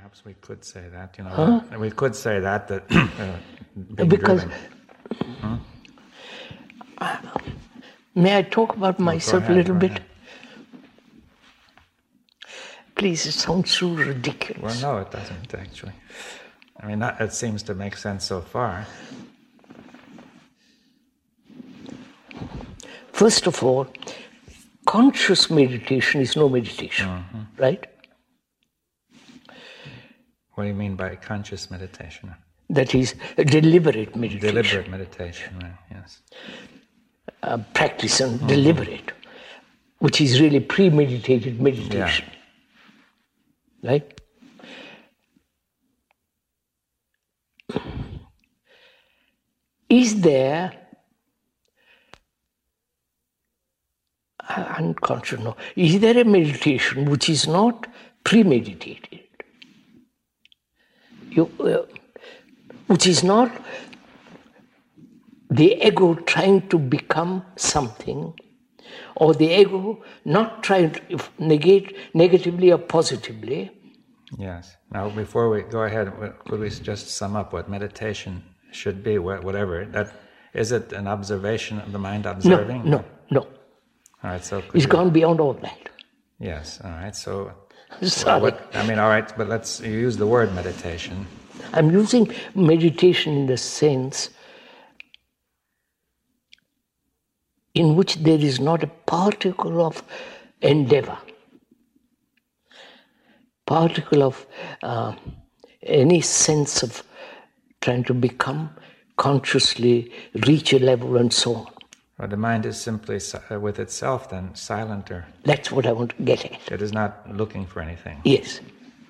Perhaps we could say that, we could say that being because driven. May I talk about myself a little bit? Ahead. Please, it sounds so ridiculous. Well, no, it doesn't actually. I mean, it seems to make sense so far. First of all, conscious meditation is no meditation, right? What do you mean by conscious meditation? That is a deliberate meditation. Deliberate meditation, right, yes. Practice and deliberate, which is really premeditated meditation. Yeah. Right? Is there unconscious? No. Is there a meditation which is not premeditated? Which is not the ego trying to become something, or the ego not trying to negate negatively or positively. Yes. Now, before we go ahead, could we just sum up what meditation should be, whatever? Is it an observation of the mind observing? No. All right, so... It's gone beyond all that. Yes, all right, so... Sorry. all right, but let's use the word meditation. I'm using meditation in the sense in which there is not a particle of endeavor, particle of any sense of trying to become, consciously reach a level and so on. Well, the mind is simply with itself then, silent or... That's what I want to get at. It is not looking for anything. Yes.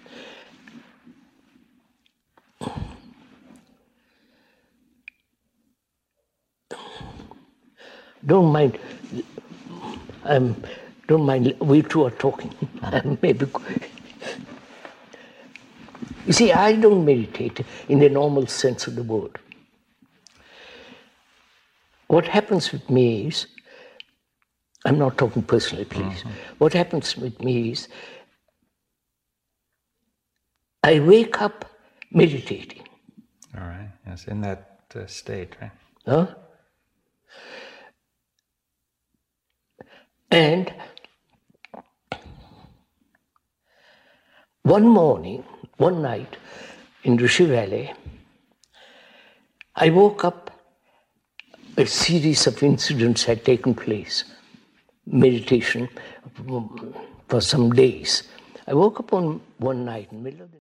Don't mind, we two are talking. Maybe. You see, I don't meditate in the normal sense of the word. What happens with me is, I'm not talking personally, please. What happens with me is, I wake up meditating. All right, yes, in that state, right? Huh? And one night in Rishi Valley, I woke up, a series of incidents had taken place, meditation for some days. I woke up on one night in the middle of the